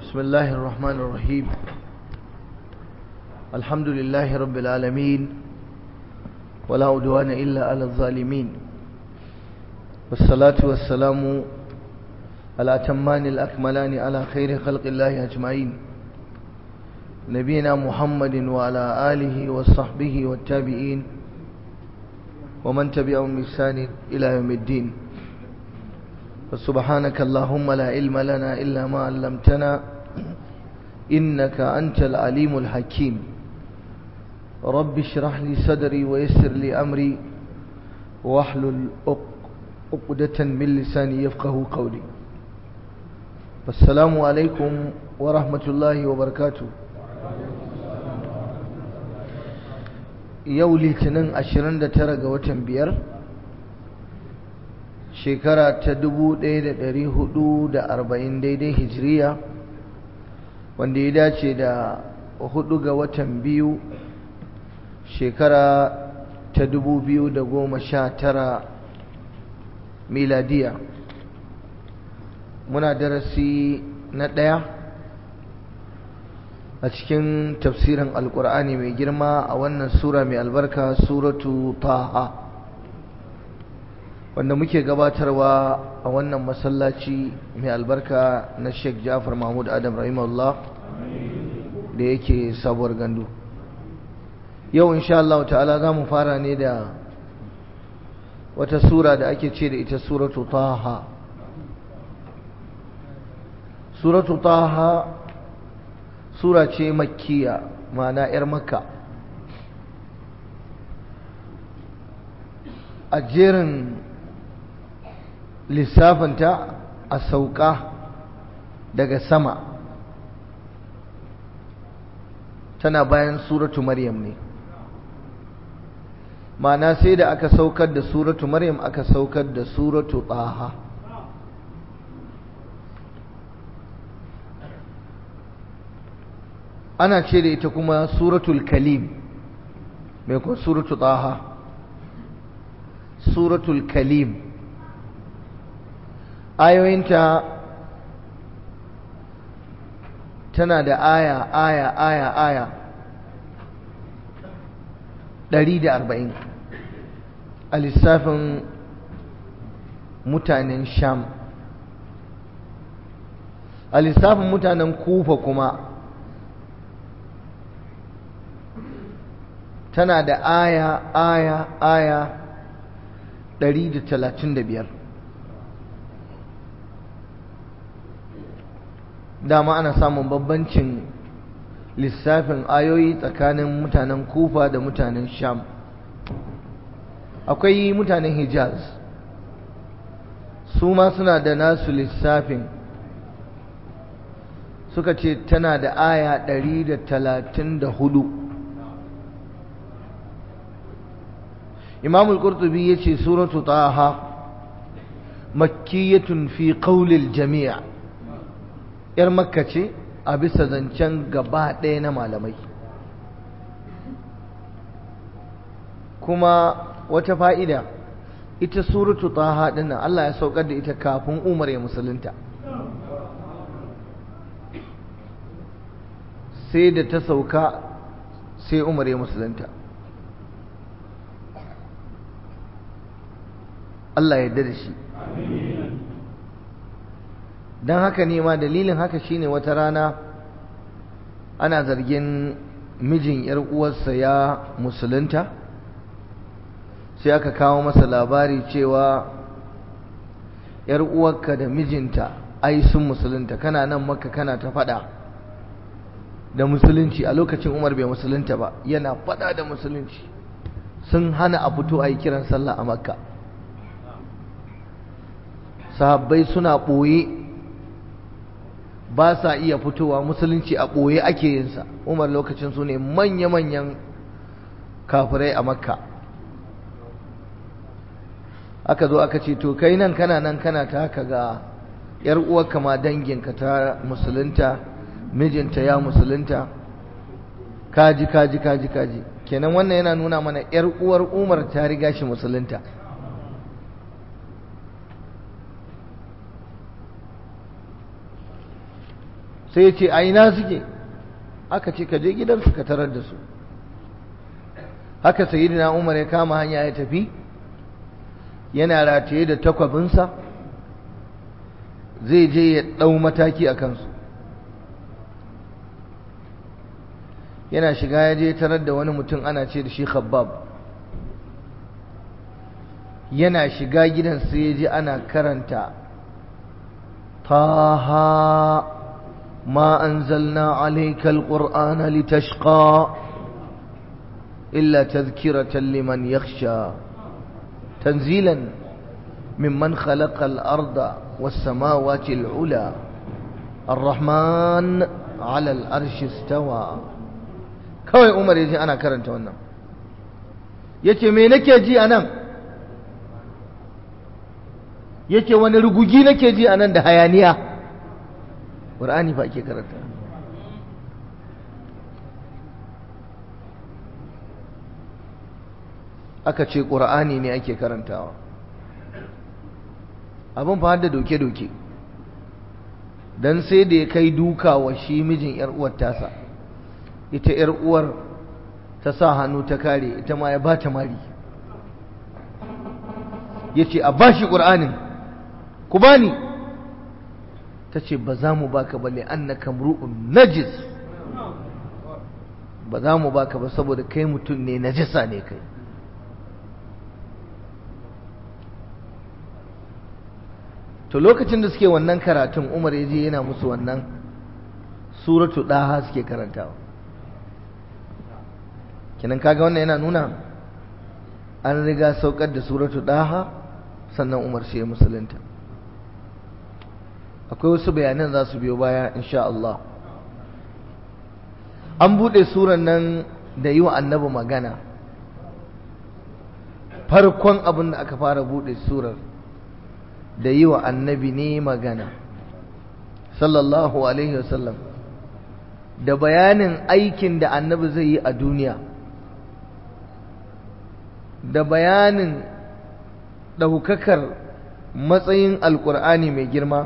بسم الله الرحمن الرحيم. الحمد لله رب العالمين، ولا عدوان إلا على الظالمين، والصلاة والسلام على الأتمان الأكملان على خير خلق الله أجمعين، نبينا محمد وعلى آله وصحبه والتابعين ومن تبعهم بإحسان إلى يوم الدين. فسبحانك اللهم لا علم لنا إلا ما علمتنا إنك أنت العليم الحكيم. رب اشرح لي صدري ويسر لي أمري واحلل عقدة من لساني يفقه قولي. السلام عليكم ورحمة الله وبركاته. yau litinin 29 ga watan 5 shekara ta 1440 daidai hijiriya, wanda ya dace da 4 ga watan 2 shekara ta 2019 miladiya. Muna darasi na 1 a cikin tafsirin alkur'ani mai girma a wannan sura mai albarka, suratu taha, wanda muke gabatarwa a wannan masallaci mai albarka na Sheikh Ja'far Mahmud Adam rahimahullah da yake sabuwar gandu. Yau insha Allah ta'ala za mu fara ne da wata sura da ake ce da ita suratu taha. Suratu taha sura ce makkiya, ma'ana 'yar makka. A jerin lissafinta a sauka daga sama tana bayan suratu maryam ne, ma'ana sai da aka saukar da suratu maryam aka saukar da suratu taha. ana ce da ita kuma suratul kalim, mai kuma suratu taha, suratul kalim. ayoyinta tana da aya 140 a lissafin mutanen sham. a lissafin mutanen kufa kuma tana da aya 135. dama ana samun bambancin lissafin ayoyi tsakanin mutanen kufa da mutanen sham. akwai mutanen hijaz, su ma suna da nasu lissafin, suka ce tana da aya 134. Imamul Qurtubi yace suratu Taha makkiyatun fi qawlil jami', yar makka ce a bisa zancen gaba ɗaya na malamai. kuma wata fa'ida, ita suratu Taha din nan Allah ya saukar da ita kafin Umar ya musulunta, sai da ta sauka sai Umar ya musulunta. Allah ya yarda da shi. don haka ne ma dalilin haka shine wata rana ana zargin mijin yar uwarsa ya musulunta, sai aka kawo masa labari cewa yar uwarka da mijinta ai sun musulunta, kana nan Makka kana ta fada da musulunci. a lokacin Umar bai musulunta ba, yana fada da musulunci, sun hana a fito a yi kiran sallah a Makka. sahabbai suna ɓoye, ba sa iya fitowa, musulunci a ɓoye ake yinsa. Umar lokacin su ne manya-manyan kafirai a Makka. aka zo aka ce to kai nan kana ta haka, ga yar uwarka ma danginka ta musulunta, mijinta ya musulunta, kaji kenan wannan yana nuna mana yar uwar Umar ta riga shi musulunta. sai ya ce a ina suke? Aka ce ka je gidansu ka tarar da su. Haka sayyidina Umar ya kama hanya ya tafi, yana rataye da takwabinsa zai je ya ɗau mataki a kansu. Yana shiga ya je tarar da wani mutum ana ce da shi Khabbab. Yana shiga gidan sai ya ji ana karanta Taha ma anzalna alayka alqur'ana litashqa illa tadhkiratan liman yakhsha tanzilan mimman khalaqa al-arda was-samawati al-ula ar-rahman 'ala al-arshi istawa. Kawai Umar ya ji ana karanta wannan, yace me nake ji anan? Yace wani rugugi nake ji anan da hayaniya. Qur'ani fa ake karanta. Aka ce Qur'ani ne ake karantawa. Abin fa da doke-doke. Dan sai da ya kai duka wa shi mijin yar uwar tasa. Ita yar uwar ta sa hannu ta kare, ita ma ya bata mari. Yace a bashi Qur'anin. Ku bani. Ta ce ba za mu baka ba li'annaka mru'un najis, ba za mu baka ba saboda kai mutum ne najasa ne kai. To lokacin da suke wannan karatun Umar ya je yana musu wannan suratu Daha suke karantawa. Kenan kaga wannan yana nuna an riga saukar da suratu Daha sannan Umar shi ya musulunta. Akwai wasu bayanan za su biyo baya insha Allah. An buɗe suran nan da yi wa annabi magana. Farkon abin da aka fara buɗe surar da yi wa annabi ne magana sallallahu alaihi wasallam, da bayanin aikin da annabi zai yi a duniya, da bayanin ɗaukakar matsayin alƙur'ani mai girma,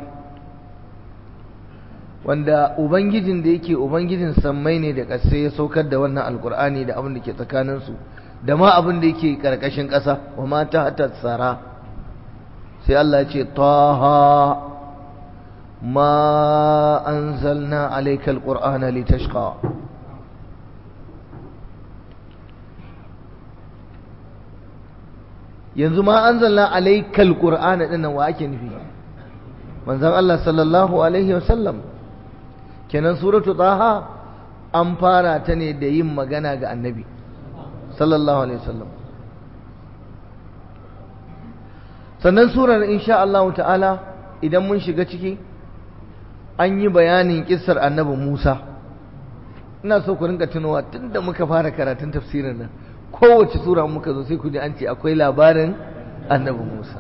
wanda ubangijin da yake ubangijin sammai ne da ƙasai ya saukar da wannan alƙur'ani da abin da ke tsakaninsu, da ma abin da yake ƙarƙashin ƙasa, wa ma tahta tsara. Sai Allah ya ce Taha ma anzalna alayka alqur'ana litashqa. Yanzu ma anzalna alayka alqur'ana dinnan wa ake nufi? Manzon Allah sallallahu alaihi wasallam. Kenan suratu Taha an fara ta ne da yin magana ga annabi sallallahu alaihi wasallam. Sannan surar insha Allah ta'ala idan mun shiga ciki an yi bayanin kissar annabi Musa. Ina so ku rinka tunawa tunda muka fara karatun tafsirin nan, kowace sura muka zo sai ku ji an ce akwai labarin annabi Musa.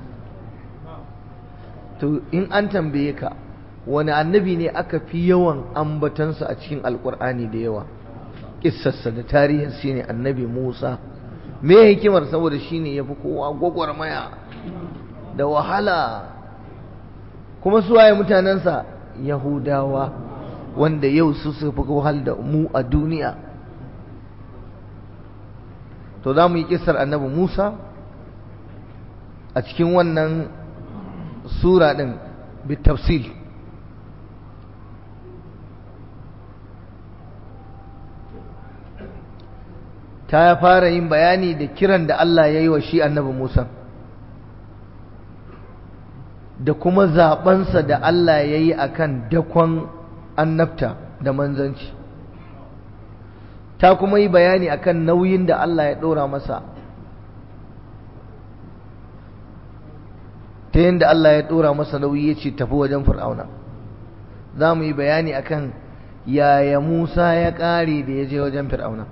To in an tambaye ka wani annabi ne aka fi yawan ambatansa a cikin alkur'ani da yawa, kissarsa da tarihin shi ne annabi Musa. Me hikimar? Saboda shi ne ya fi kowa gwagwarmaya da wahala. Kuma su waye mutanensa? Yahudawa, wanda yau su fi wahal da mu a duniya. To za mu yi kissar annabi Musa a cikin wannan sura ɗin bitafsil. Ta fara yin bayani da kiran da Allah ya yi wa shi annabi Musa, da kuma zaɓensa da Allah ya yi a kan dakon annabta da manzanci. Ta kuma yi bayani a kan nauyin da Allah ya ɗora masa, ta yadda Allah ya ɗora masa nauyi ya ce tafi wajen Fir'auna. Za mu yi bayani a kan yaya Musa ya ƙare da ya je wajen Fir'auna.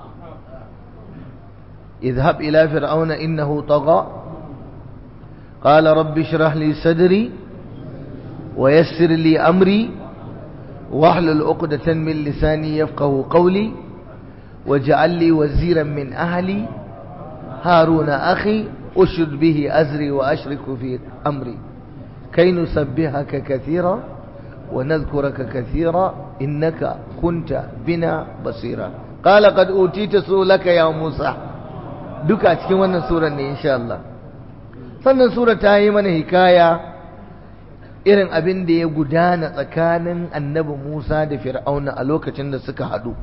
اذهب إلى فرعون إنه طغى قال رب اشرح لي صدري ويسر لي أمري واحلل عقدة من لساني يفقه قولي واجعل لي وزيرا من أهلي هارون أخي أشد به أزري وأشرك في أمري كي نسبحك كثيرا ونذكرك كثيرا innaka kunta bina basira qala qad utita sulaka ya Musa duka cikin wannan surar ne insha Allah. Sannan sura ta yi mana hikaya irin abin da ya gudana tsakanin annabi Musa da Fir'auna a lokacin da suka haɗu.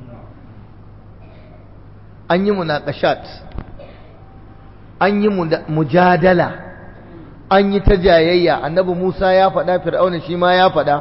An yi munaqashat, an yi mujadala, an yi ta jayayya, annabi Musa ya faɗa, Fir'auna shi ma ya faɗa.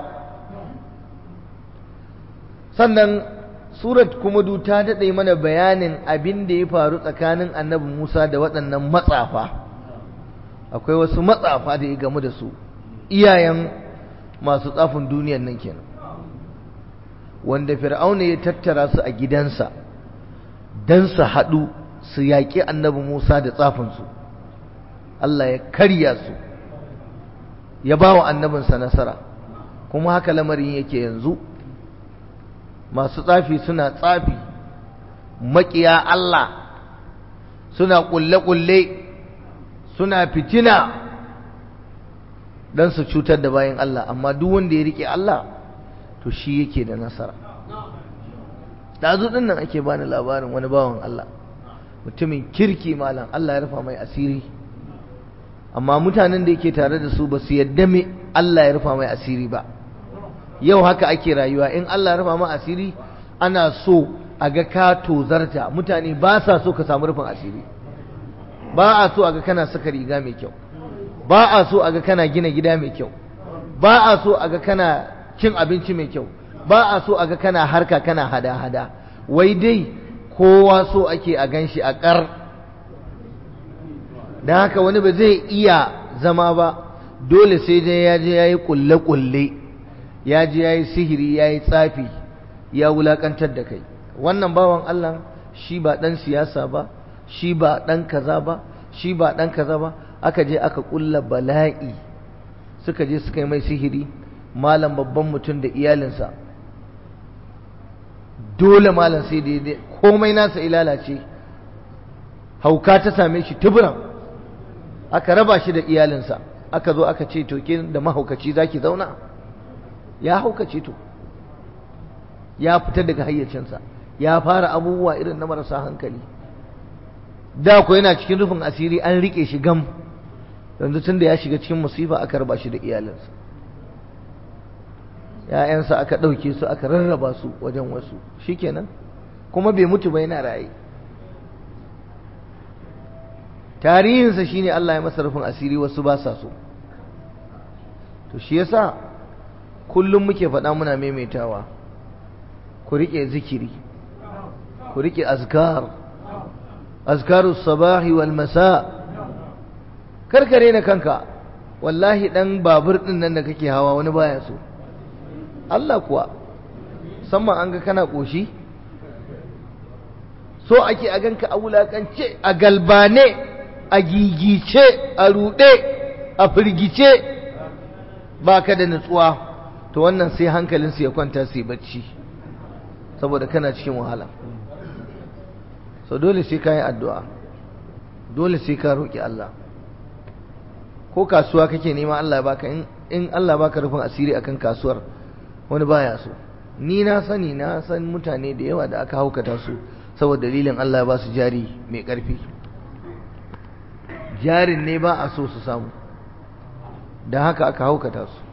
Sannan surat kuma ta daɗe mana bayanin abin da ya faru tsakanin annabi Musa da waɗannan matsafa. Akwai wasu matsafa da ya gamu da su, iyayen masu tsafin duniyan nan kenan, wanda Fir'auna ya tattara su a gidansa don su haɗu su yaƙi annabi Musa da tsafinsu. Allah ya karya su, ya ba wa annabinsa nasara. Kuma haka lamarin yake yanzu, masu tsafi suna tsafi, maƙiya Allah suna ƙulle-ƙulle, suna fitina don su cutar da bayan Allah, amma duk wanda ya riƙe Allah to shi yake da nasara. Ɗazu ɗin nan ake bani labarin wani bawan Allah, mutumin kirki malam, Allah ya rufa mai asiri, amma mutanen da yake tare da su ba su yadda me Allah ya rufa mai asiri ba. Yau haka ake rayuwa, in Allah ya rufa mai asiri ana so a ga ka tozarta. Mutane ba sa so ka samu rufin asiri, ba a so a ga kana saka riga mai kyau, ba a so a ga kana gina gida mai kyau, ba a so a ga kana cin abinci mai kyau, ba a so a ga kana harka kana hada-hada. Wai dai kowa so ake a ganshi a ƙar. don haka wani ba zai iya zama ba, dole sai dai ya je ya yi ƙulle-ƙulle, ya je ya yi sihiri, ya yi tsafi, ya wulaƙantar da kai. Wannan bawan Allah shi ba ɗan siyasa ba, shi ba ɗan kaza ba, shi ba ɗan kaza ba, aka je aka ƙulla bala'i, suka je suka yi mai sihiri. Malam babban mutum da iyalinsa, dole malam sai daidai komai nasa ilalace, hauka ta same shi tuburan, aka raba shi da iyalinsa, aka zo aka ce to kin da mahaukaci zaki zauna? Ya haukace to, ya fita daga hayyacinsa, ya fara abubuwa irin na marasa hankali. Da ko yana cikin rufin asiri, an rike shi gam, yanzu tun da ya shiga cikin musifa aka raba shi da iyalinsa, ‘ya'yansa aka ɗauke su aka rarraba su wajen wasu, shikenan kuma bai mutu ba, yana raye. Tarihinsa shine Allah ya masa rufin asiri, wasu ba sa so. To shi yasa kullum muke faɗa muna maimaitawa, ku riƙe zikiri, ku riƙe azkarus sabahi wal masa. Karkare na kanka, wallahi ɗan babur ɗin nan da kake hawa wani baya so. Allah kuwa, musamman an ga kana ƙoshi, so ake a ganka a wulaƙance, a galbane, a gigice, a ruɗe, a firgice, ba ka da nutsuwa. To wannan sai hankalinsu ya kwanta su yi bacci, saboda kana cikin wahala. So dole sai ka yi addu'a, dole sai ka roƙi Allah. Ko kasuwa kake nema Allah ya baka, in Allah baka rufin asiri akan kasuwar, wani baya so. Ni na san mutane da yawa da aka haukata su saboda dalilin Allah ya ba su jari mai ƙarfi, jarin ne ba a so su samu, don haka aka haukata su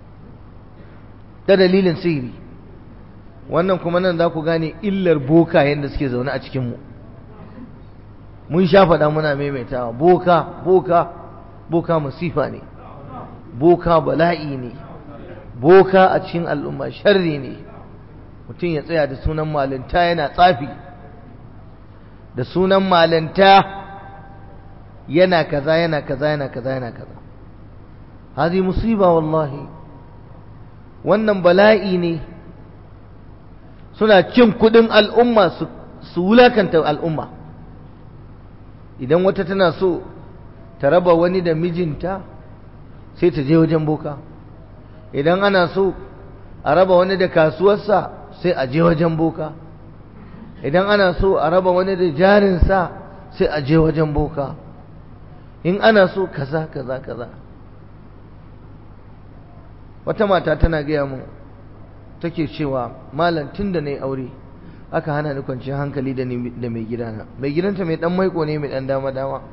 ta dalilin sihiri. Wannan kuma nan za ku gane illar bokayen da suke zaune a cikinmu. Mun sha faɗa muna maimaitawa, boka masifa ne, boka bala'i ne, boka a cikin al'umma sharri ne. Mutum ya tsaya da sunan malinta yana tsafi, da sunan malinta yana kaza yana kaza yana kaza yana kaza. Hadi musiba wallahi, wannan bala'i ne. Suna cin kudin al'umma su wulakanta al'umma. Idan wata tana so ta raba wani da mijinta, sai ta je wajen boka. Idan ana so a raba wani da kasuwarsa, sai a je wajen boka. Idan ana so a raba wani da jarinsa, sai a je wajen boka. In ana so kaza kaza kaza. Wata mata tana gaya mun, take cewa malam tun da na yi aure aka hana ni kwanciyar hankali da mai gidana. Mai gidanta mai dan maiko ne, mai dan dama-dama.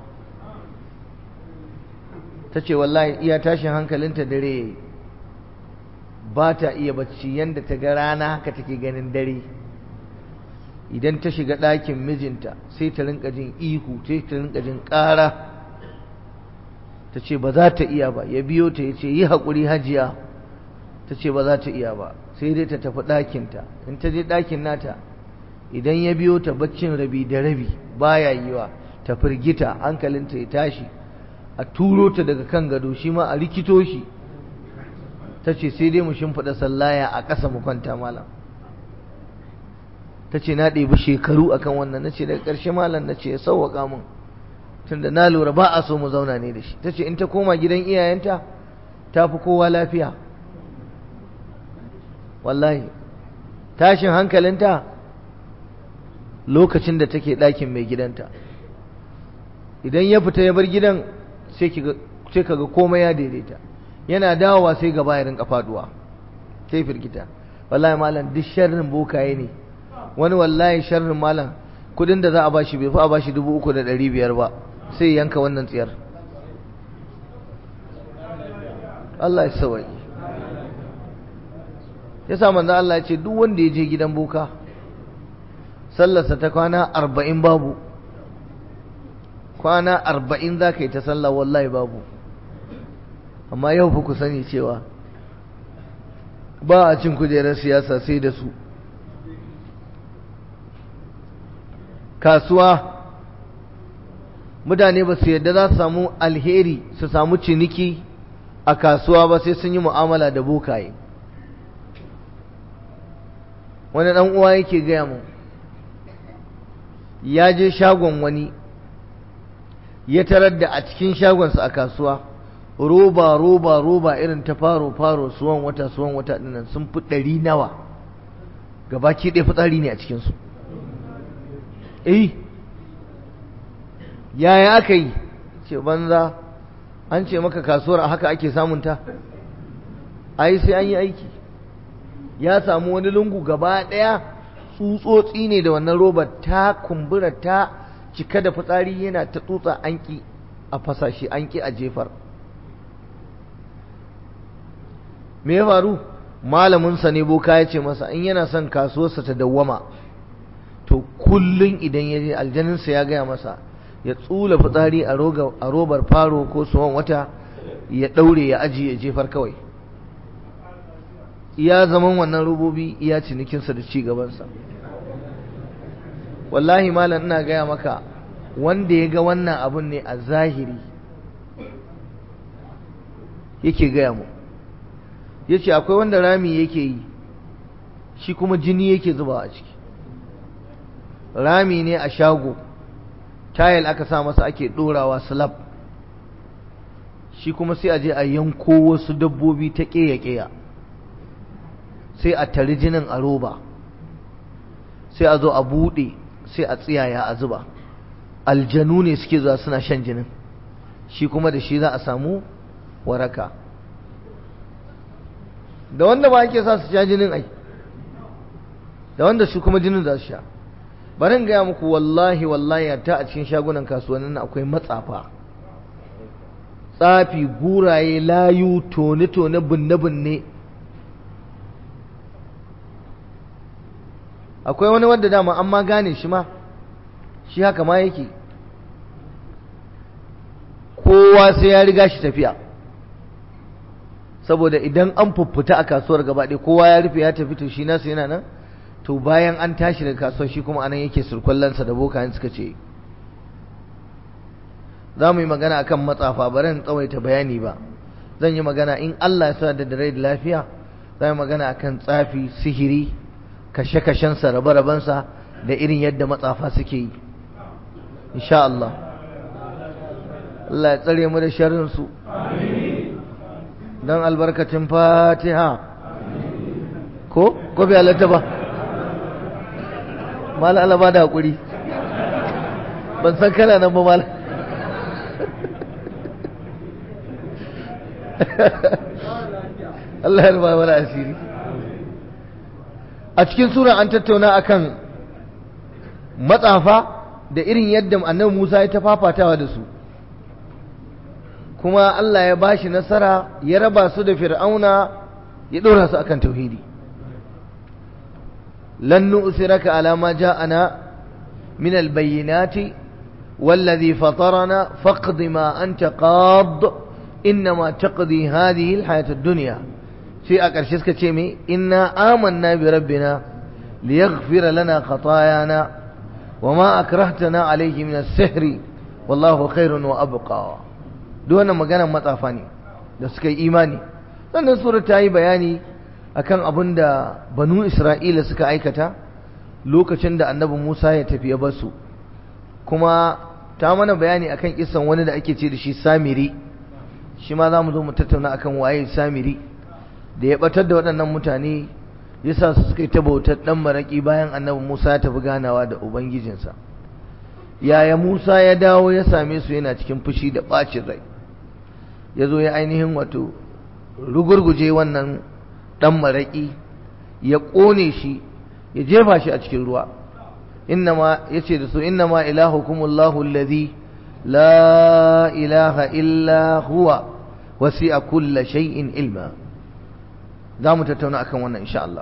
ta ce wallahi iya tashin hankalinta dare ba ta iya bacci, yadda ta ga rana haka take ganin dare. Idan ta shiga ɗakin mijinta sai ta rinka jin ihu, sai ta rinka jin ƙara. ta ce ba za ta iya ba. Ya biyo ta ya ce yi haƙuri hajiya. ta ce ba za ta iya ba, sai dai ta tafi ɗakinta. In ta je ɗakin nata, idan ya biyo ta baccin rabi da rabi baya yiwa, ta firgita, hankalinta ya tashi, a turo ta daga kan gado, shi ma a rikito shi. ta ce sai dai mu shimfiɗa sallaya a ƙasa mu kwanta malam. ta ce na ɗebi shekaru akan wannan. na ce daga ƙarshe malam na ce ya sauwaƙa mun, tunda na lura ba a so mu zauna ne da shi. ta ce in ta koma gidan iyayenta ta fi kowa lafiya. wallahi tashin hankalinta lokacin da take ɗakin mai gidanta. Idan ya fita ya bar gidan sai kaga komai ya daidaita. Yana dawowa sai gaba ya rinka faduwa, sai firgita. wallahi malam duk sharrin bokaye ne. Wani wallahi sharrin malam kudin da za a bashi bai fi a bashi 3,500 ba, sai yanka wannan tsiyar. Allah ya sauwaye. yasa manzo Allah ya ce duk wanda ya je gidan boka sallarsa ta kwana 40 babu. kwana 40 za ka yi ta sallah, wallahi babu. amma yau fa ku sani cewa ba a cin kujerar siyasa sai da su. kasuwa mutane ba su yadda za su samu alheri, su samu ciniki a kasuwa ba sai sun yi mu'amala da bokaye. wani ɗan uwa yake gaya mu, ya je shagon wani, ya tarar da a cikin shagonsa a kasuwa roba irin ta faro suwan wata dinnan sun fi 100 nawa, gabaki ɗaya fitsari ne a cikinsu. yaya aka yi? ce banza, an ce maka kasuwar a haka ake samunta? ai sai an yi aiki. ya samu wani lungu gaba ɗaya tsutsotsi ne da wannan robar, ta kumbura ta cika da fitsari, yana ta tsutsa, an ki a fasashe, an ki a jefar. me ya faru? malaminsa ne boka ya ce masa in yana son kasuwarsa ta dawwama, to kullum idan ya je aljaninsa ya gaya masa ya tsula fitsari a robar faro ko suwan wata, ya ɗaure ya ajiye ya jefar kawai. iya zaman wannan robobi iya cinikinsa da ci gabansa. wallahi malam ina gaya maka, wanda ya ga wannan abun ne a zahiri yake gaya mu. ya ce akwai wanda rami yake yi, shi kuma jini yake zuba a ciki. rami ne a shago, tayil aka sa masa ake ɗorawa slab, shi kuma sai a je a yanko wasu dabbobi ta ƙeya-ƙeya, sai a tari jinin a roba, sai a zo a buɗe, sai a tsiyaya a zuba. aljanu ne suke zuwa suna shan jinin, shi kuma da shi za a samu waraka. da wanda ba ake sa su sha jinin ai, da wanda shi kuma jinin za su sha. bari in gaya muku, wallahi ta a cikin shagunan kasuwannin akwai matsafa, tsafi, guraye, layu, tone-tone, binne-binne. akwai wani wanda dama an ma gane shi ma, shi haka ma yake, kowa sai ya riga shi tafiya. saboda idan an fuffuta a kasuwar gaba ɗaya kowa ya rufe ya tafi, to shi nasu yana nan, to bayan an tashi daga kasuwar shi kuma anan yake surkullansa da bokayen suka ce. za mu yi magana akan matsafa, bari in tsawaita bayani ba, zan yi magana in Allah ya sa da rai da lafiya, za mu magana akan tsafi, sihiri, kashe-kashensa, rabe-rabensa, da irin yadda matsafa suke yi, insha Allah. Allah ya tsare mu da sharrinsu don albarkacin Fatiha. ko bai halatta ba? mala Allah ba da haƙuri, ban san kana nan ba mala. Allah ya rufa mana asiri. a cikin sura an tattauna akan matsafa da irin yadda annabi Musa ya tafafatawa da su, kuma Allah ya bashi nasara ya raba su da fir'auna ya dora su akan tauhidi. lan nu'siraka ala ma ja'ana min al-bayyinati والذي فطرنا فاقض ما أنت قاض إنما تقضي هذه الحياة الدنيا. شيء أكرشيس كتشيمي إنا آمنا بربنا ليغفر لنا خطايانا وما أكرهتنا عليه من السحر والله خير وأبقى. دون مغانا مطافاني da suka yi imani. Sannan sura ta yi bayani akan abin da banu Isra'ila suka aikata lokacin da annabi Musa ya tafi ya basu, kuma ta mana bayani akan kisan wani da ake ce da shi Samiri. Shi ma za mu zo mu tattauna akan waye Samiri da ya batar da waɗannan mutane, yasa su suka yi ta bautar ɗan maraƙi bayan annabi Musa ya tafi ganawa da ubangijinsa. Yaya Musa ya dawo ya same su yana cikin fushi da ɓacin rai, ya zo ya ainihin wato rugurguje wannan ɗan maraƙi, ya ƙone shi, ya jefa shi a cikin ruwa. إنما يسير إنما إلهكم الله الذي لا إله إلا هو وسع كل شيء علما. دام تتونا أكم وانا إن شاء الله.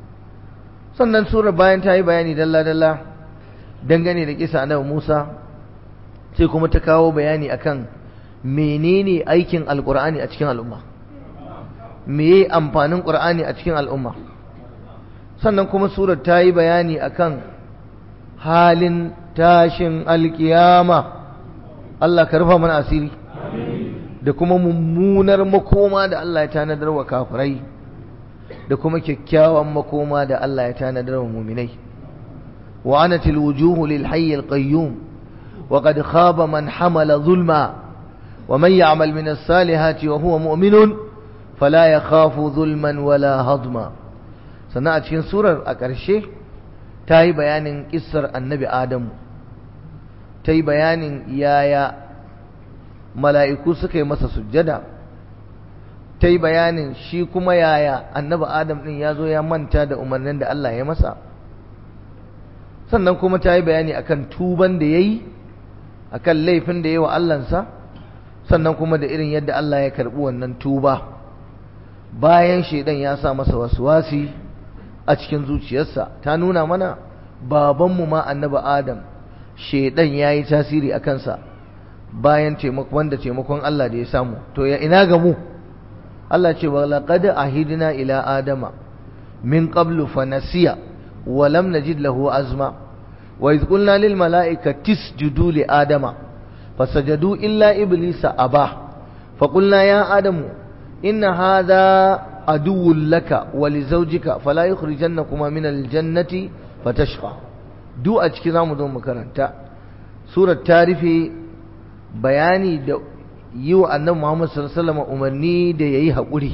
sannan sura bayan ta yi bayani dalla-dalla dangane da kisa annabi Musa, sai kuma ta kawo bayani akan menene aikin alqur'ani a cikin al'umma, meye amfanin qur'ani a cikin al'umma. Sannan kuma surar ta yi bayani akan halin tashin alkiyama, Allah ka rufa mana asiri, da kuma mummunar makoma da Allah ya tanadar wa kafirai, da kuma kyakkyawan makoma da Allah ya tanadar wa muminai. wa anatil wujuhu lil hayy al qayyum wa qad khaba man hamala zulma wa man ya'mal min as-salihati wa huwa mu'minun fala yakhafu zulman wala hadma. sannan a cikin surar a ƙarshe ta yi bayanin ƙissar annabi Adamu, ta yi bayanin yaya mala'iku suka yi masa sujjada, ta yi bayanin shi kuma yaya annabi Adam ɗin ya zo ya manta da umarnin da Allah ya masa. Sannan kuma ta yi bayani akan tuban da ya yi, akan laifin da ya yi wa Allahnsa, sannan kuma da irin yadda Allah ya karɓi wannan tuba bayan shaidan ya sa masa waswasi a cikin zuciyarsa. Ta nuna mana babanmu ma annabi Adam shedan yayi tasiri a kansa bayan taimakon Allah da ya samu. To ya ina ga mu? Allah ce wa laqad ahidna ila adama min qablu fanasiya wa lam najid lahu azma wa idh qulna lil malaikati isjudu li adama fasajadu illa iblisa aba fa qulna ya adamu inna hadha aduwwun laka wa li zawjika fala yukhrijannakuma min al-jannati fatashqa. duk a cikin zamu zo mu karanta surar tarifi bayani da yi wa annabi Muhammad sallallahu alaihi wasallam umarni da yayi hakuri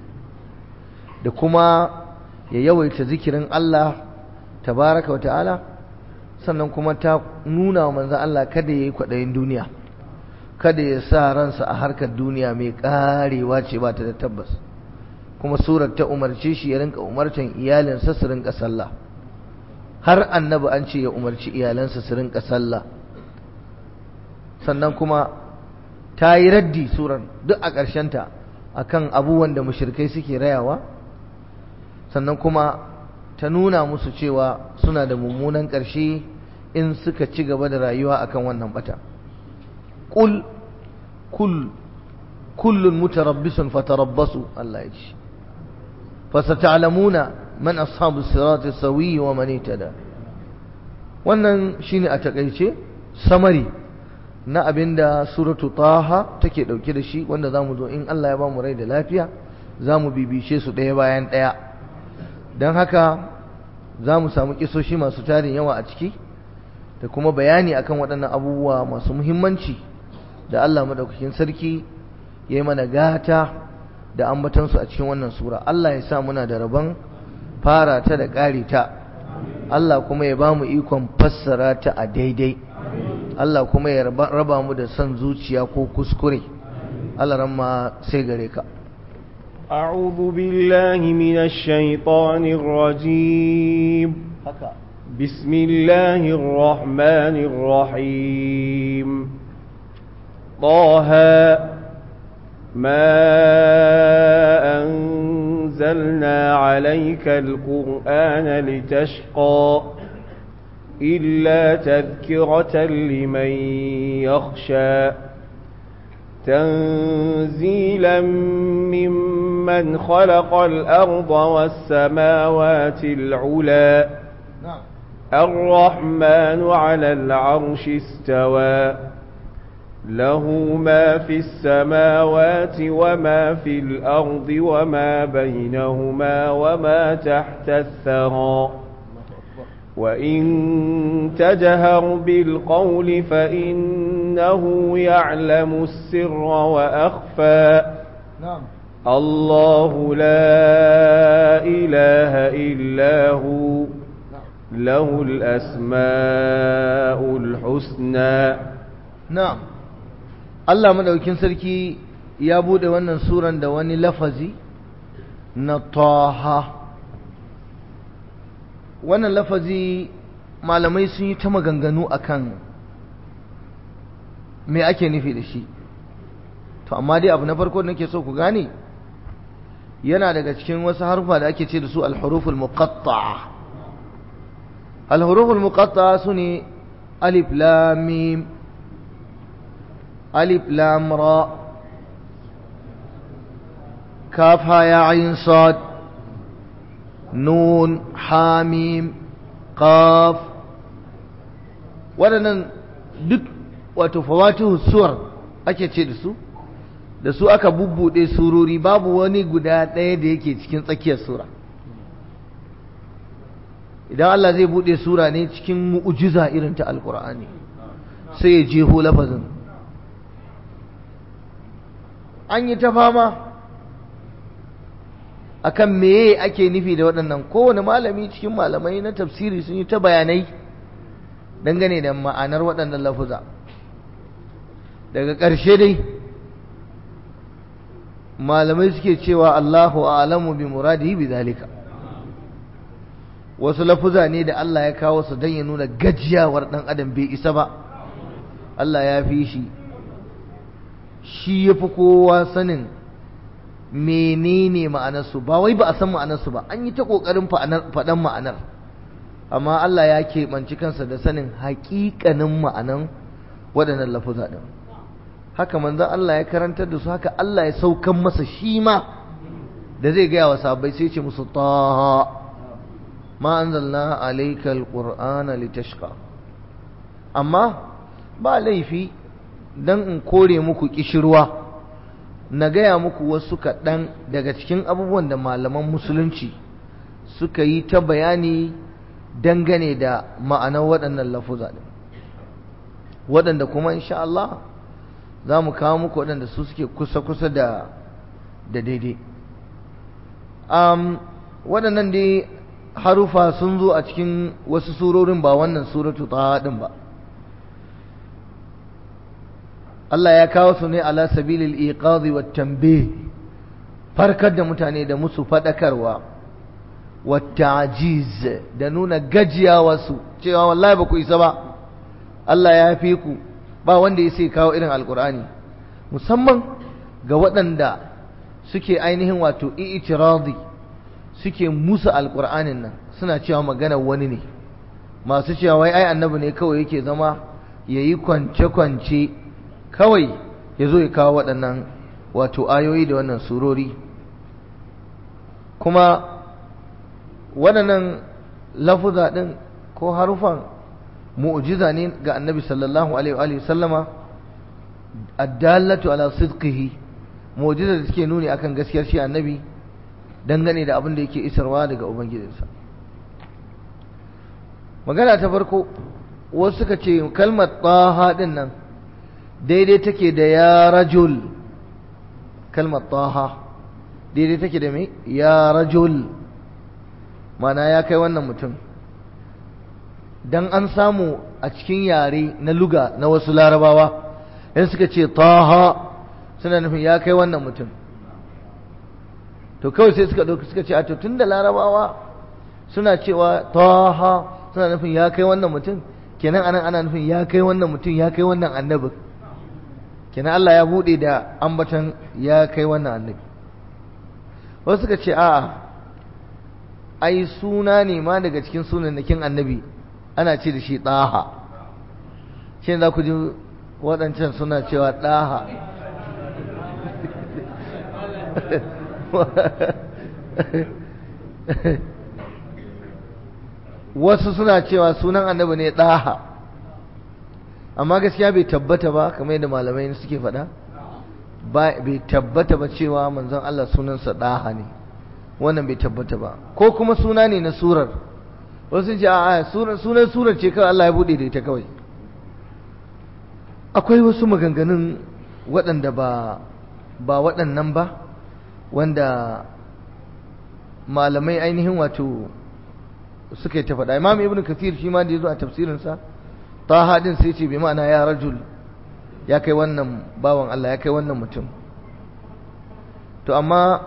da kuma ya yawaita zikirin Allah tabaraka wa ta'ala. sannan kuma ta nuna wa manzon Allah kada yayi kwadayin duniya, kada ya sa ransa a harkar duniya mai karewa ce ba ta da tabbas. kuma surar ta umarce shi ya rinka umartan iyalinsa su rinka sallah, har annabi an ce ya umarci iyalansa su rinka sallah. sannan kuma ta yi raddi surar duk a ƙarshenta akan abubuwan da mushrikai suke rayawa. sannan kuma ta nuna musu cewa suna da mummunan ƙarshe in suka ci gaba da rayuwa akan wannan bata. kullun mutarabbisun fatarabbasu, Allah ya ce fasata'lamuna man ashabu sirati sawi wa man itada. wannan shine a takeice samari na abinda suratu taha take dauke da shi, wanda zamu zo in Allah ya ba mu rai da lafiya zamu bibishe su daya bayan daya. dan haka zamu samu kisoshi masu tarin yawa a ciki da kuma bayani akan waɗannan abubuwa masu muhimmanci da Allah madaukakin sarki yayi mana gata da ambatansu a cikin wannan sura. Allah ya sa muna da rabon fara ta da ƙari ta, Allah kuma ya ba mu ikon fassara ta a daidai, Allah kuma ya raba mu da son zuciya ko kuskure. Allah ramma sai gare ka. أعوذ بالله من الشيطان الرجيم بسم الله الرحمن الرحيم طه ما أنزلنا عليك القرآن لتشقى إلا تذكرة لمن يخشى تنزيلا ممن خلق الأرض والسماوات العلى الرحمن على العرش استوى له ما في السماوات وما في الأرض وما بينهما وما تحت الثرى وإن تجهر بالقول فإنه يعلم السر وأخفى الله لا إله إلا هو له الأسماء الحسنى. نعم. Allah madaukin sarki ya bude wannan suran da wani lafazi na Taha. Wannan lafazi malamai sun yi ta maganganu akan me ake nufi da shi. To amma dai abu na farko da nake so ku gane yana daga cikin wasu harfa da ake ce da su al-huruful muqatta'a. Al-huruful muqatta'a sune alif lam mim ألف لام را كاف ها يا عين صاد نون حاميم قاف waɗannan duk wato fawatihu suwar ake ce da su aka bubbuɗe surori babu wani guda ɗaya da yake cikin tsakiyar sura idan Allah zai buɗe sura ne cikin mu'ujiza irin ta alƙur'ani sai ya jeho lafazin an yi ta fama akan meye ake nufi da waɗannan kowane malami cikin malamai na tafsiri sun yi ta bayanai dangane da ma'anar waɗannan lafuza daga ƙarshe dai malamai suke cewa Allahu a'lamu bi muradihi bi zalika wasu lafuza ne da Allah ya kawo su don ya nuna gajiyawar ɗan adam bai isa ba Allah ya fi shi ya fi kowa sanin menene ma'anarsu ba wai ba a san ma'anarsu ba an yi ta ƙoƙarin faɗan ma'anar amma Allah ya keɓanci kansa da sanin haƙiƙanin ma'anan waɗannan lafuza ɗin haka manzon Allah ya karantar da su haka Allah ya saukan masa shi ma da zai gaya wa sahabbai sai ce musu taha ma anzalna alayka alqur'ana litashqa amma ba laifi dan in kore muku kishirwa na gaya muku wasu kaɗan daga cikin abubuwan da malaman musulunci suka yi ta bayani dangane da ma'anar waɗannan lafuza ɗin waɗanda kuma insha Allah za mu kawo muku waɗanda su suke kusa-kusa da daidai waɗannan dai harufa sun zo a cikin wasu surorin ba wannan suratu ta ɗin ba Allah ya kawo su ne ala sabilil iqadhi wat tanbih farkar da mutane da musu fadakarwa wat ta'jiz da nuna gajiyawa su cewa wallahi ba ku isa ba Allah ya fi ku ba wanda ya sai kawo irin alqur'ani musamman ga waɗanda suke ainihin wato i'tiradi suke musu alqur'anin nan suna cewa magana wani ne masu cewa wai ai annabi ne kawai yake zama yayi kwance kawai ya zo ya kawo waɗannan wato ayoyi da wannan surori kuma waɗannan lafuza ɗin ko harufan mu'jiza ne ga annabi sallallahu alaihi wa sallama addallatu ala sidqihi mu'jiza da take nuni akan gaskiyar shi annabi dangane da abin da yake isarwa daga ubangijinsa magana ta farko wasu suka ce kalmar taha din nan daidai take da ya rajul kalmar taha daidai take da me ya rajul mana ya kai wannan mutum dan an samu a cikin yare na luga na wasu larabawa in suka ce taha suna nufin ya kai wannan mutum to kawai sai suka ɗauki suka ce a to tunda larabawa suna cewa taha suna nufin ya kai wannan mutum, kenan anan ana nufin ya kai wannan mutum, ya kai wannan annabi, kenan Allah ya bude da ambatan ya kai wannan annabi. Wasu suka ce a'a ai suna ne ma daga cikin sunannakin annabi ana ce da shi ɗaha, shi za ku ji waɗancan suna cewa ɗaha wasu suna cewa sunan annabi ne ɗaha, amma gaskiya bai tabbata ba kamar yadda malamai suke faɗa, bai tabbata ba cewa manzon Allah sunansa ɗaha ne, wannan bai tabbata ba. Ko kuma suna ne na surar, wasu ce a sunan surar ce kawai Allah ya buɗe da ita kawai. Akwai wasu maganganun waɗanda ba waɗannan ba, wanda malamai ainihin wato suka yi ta faɗa. Imam Ibn Kathir shi ma da ya zo a tafsirinsa ta haɗin sai ce bi ma'ana ya rajul, ya kai wannan bawan Allah, ya kai wannan mutum. To amma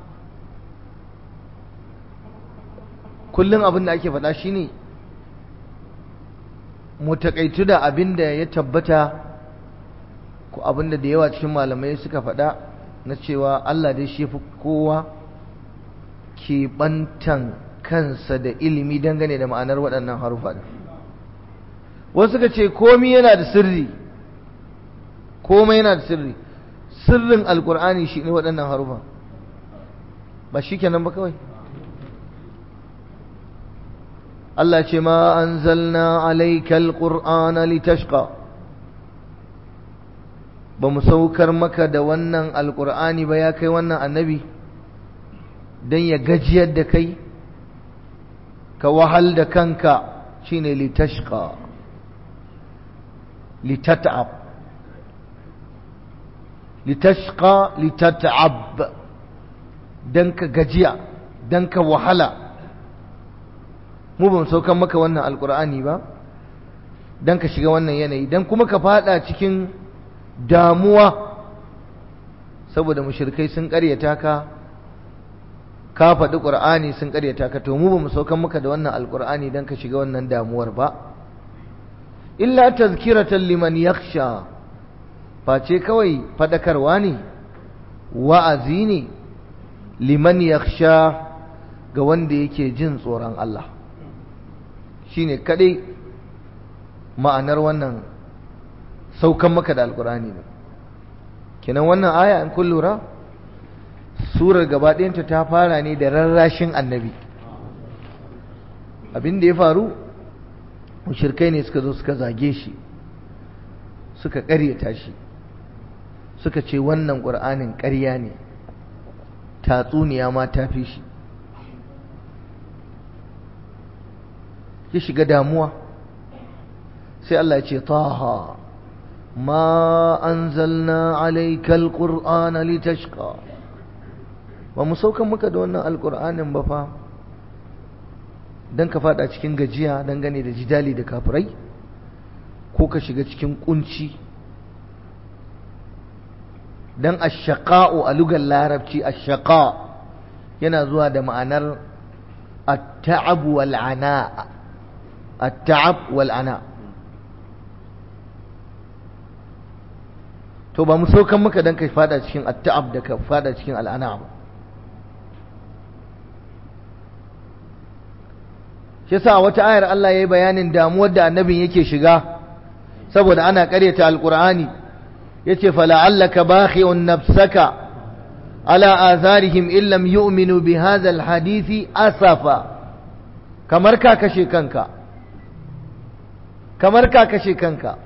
kullum abin da ake faɗa shine mu taƙaitu da abin da ya tabbata ko abin da yawa cikin malamai suka faɗa na cewa Allah dai shi fi kowa keɓantan kansa da ilimi dangane da ma'anar waɗannan harufa. Wasu suka ce komai yana da sirri, komai yana da sirri, sirrin alkur'ani shi ne waɗannan harufa, ba shi kenan ba kawai. Allah ce ma anzalna alaikal qur'ana litashqa, ba mu saukar maka da wannan alkur'ani ba ya kai wannan annabi don ya gajiyar da kai, ka wahal da kanka, shine litashqa, litat'ab, litashqa litat'ab, dan ka gajiya, dan ka wahala. Mu ba mu saukar maka wannan alkur'ani ba dan ka shiga wannan yanayi, dan kuma ka fada cikin damuwa saboda mushrikai sun ƙaryata ka faɗi ƙur'ani sun ƙaryata ka. To mu ba mu saukar maka da wannan alkur'ani dan ka shiga wannan damuwar ba, illa tazkiratan liman yakhsha, face kawai fadakarwa ne, wa'azi ne, liman yakhsha, ga wanda yake jin tsoron Allah. Shine kadai ma'anar wannan saukan maka da alkur'ani ne. Kenan wannan aya in kun lura, surar gaba ɗayanta ta fara ne da rarrashin annabi. Abin da ya faru, mushrikai ne suka zo suka zage shi, suka ƙaryata shi, suka ce wannan ƙur'anin ƙarya ne, tatsuniya ma ta fi shi. Ya shiga damuwa, sai Allah ya ce taha ma anzalna alaikal qur'ana litashqa, ba mu saukan maka da wannan alƙur'anin ba fa dan ka fada cikin gajiya dangane da jidali da kafirai, ko ka shiga cikin kunci. Dan ashaqa'u a lugar larabci, ashaqa yana zuwa da ma'anar at-ta'ab wal ana, at-ta'ab wal ana. To ba mu saukan maka dan ka fada cikin at-ta'ab da ka fada cikin al-ana ba. Shi yasa wata ayar Allah yayi bayanin damuwar da annabin yake shiga saboda ana ƙaryata alqur'ani, yace fala'allaka bakhi'un nafsaka ala atharihim illam yu'minu bi hadha alhadisi asafa, kamar ka kashe kanka, kamar ka kashe kanka,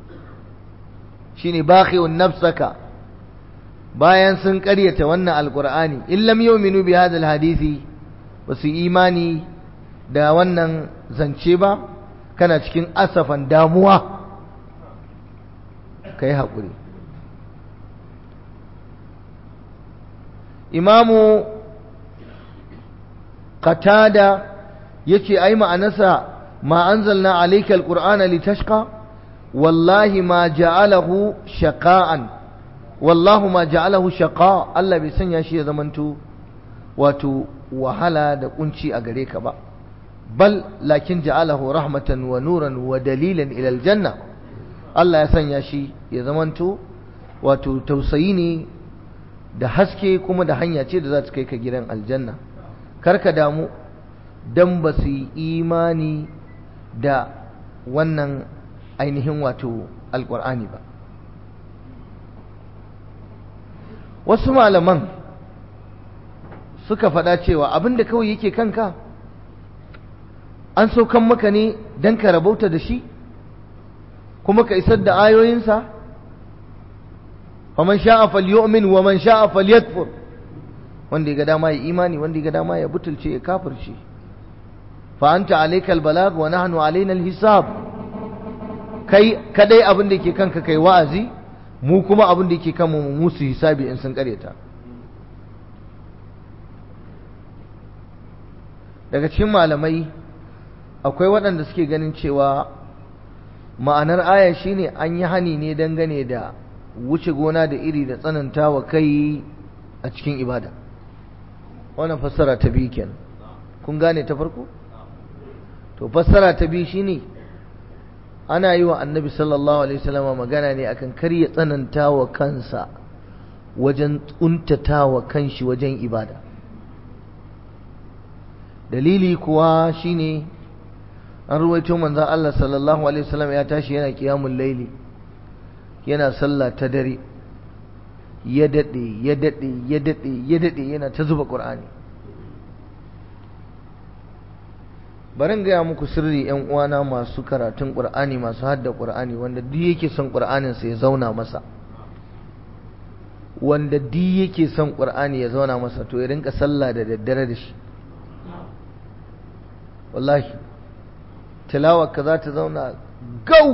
shine bakhi'un nafsaka, bayan sun ƙaryata wannan alqur'ani, illam yu'minu bi hadha alhadisi, basu imani da wannan zance ba, kana cikin asafan damuwa, kai haƙuri. Imamu Qatada yace ai ma'anarsa ma anzalna alayka alqur'ana litashqa, wallahi ma ja'alahu shaqa'an, wallahu ma ja'alahu shaqa, Allah bai sanya shi ya zamanto wato wahala da kunci a gare ka ba bal lakin ja'alahu rahmatan wa nuran wa dalilan ila aljanna Allah ya sanya shi ya zamanto wato tausayi ne da haske kuma da hanya ce da za ta kai ka gidan aljanna karka damu dan ba su yi imani da wannan ainihin wato alqur'ani ba wasu malaman suka faɗa cewa abinda kawai yake kanka an saukan maka ne don ka rabauta da shi kuma ka isar da ayoyinsa faman sha'a falyu'min wa man sha'a falyakfur wanda ya ga dama ya imani wanda ya ga dama ya butulce ya kafirce fa anta alaykal balag wa nahnu alaina alhisab kai kadai abin da yake kanka kai wa'azi mu kuma abin da yake kanmu mu musu hisabi in sun kareta daga cikin malamai akwai waɗanda suke ganin cewa ma'anar aya shine an yi hani ne dangane da wuce gona da iri da tsanantawa kai a cikin ibada wannan fassara ta biyu kenan kun gane ta farko to fassara ta biyu shine ana yi wa annabi sallallahu alaihi wasallam magana ne akan kar ya tsanantawa kansa wajen tsuntatawa kanshi wajen ibada dalili kuwa shine an ruwaito manzon Allah sallallahu alaihi wasallam ya tashi yana qiyamul laili yana sallah ta dare ya dade yana ta zuba qur'ani barin gaya muku sirri yan uwana masu karatun qur'ani masu hadda qur'ani wanda duk yake son qur'anin sa ya zauna masa wanda duk yake son qur'ani ya zauna masa to ya rinka sallah da daddare da shi wallahi tilawarka za ta zauna gau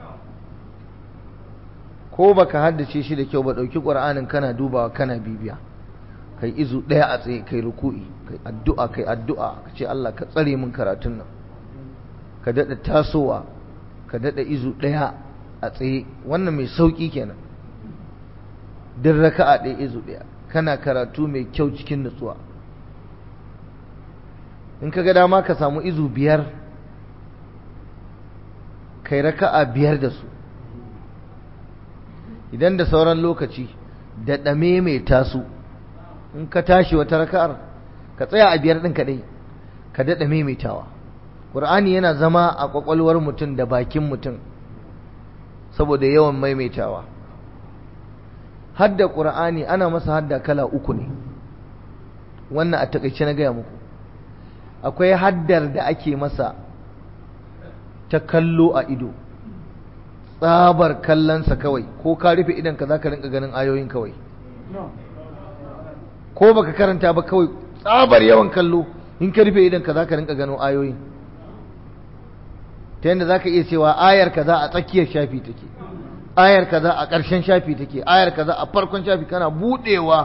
ko baka haddace shi da kyau ba dauki qur'anin kana dubawa kana bibiya kai izu daya a tsaye kai ruku'i kai addu'a ka ce Allah ka tsare min karatun nan ka dada tasowa ka dada izu daya a tsaye wannan mai sauki kenan din raka'a ɗaya izu daya kana karatu mai kyau cikin nutsuwa in ka ga dama ka samu izu 5 kai raka'a 5 da su idan da sauran lokaci da dame mai tasu in ka tashi wata raka'ar ka tsaya a 5 din kadai ka dada maimaitawa Qur'ani yana zama a kwakwalwar mutum da bakin mutum saboda yawan maimaitawa hadda Qur'ani ana masa hadda kala 3 ne wannan a takeice na gaya muku akwai haddar da ake masa ta kallo a ido tsabar kallonsa kawai ko ka rufe idan ka za ka rinka ganin ayoyin kawai ko baka karanta ba kawai tsabar yawan kallo in ka rufe idan ka za ka rinka ganin ayoyin ta yadda za ka iya cewa ayar kaza a tsakiyar shafi take ayar kaza a ƙarshen shafi take ayar kaza a farkon shafi kana buɗewa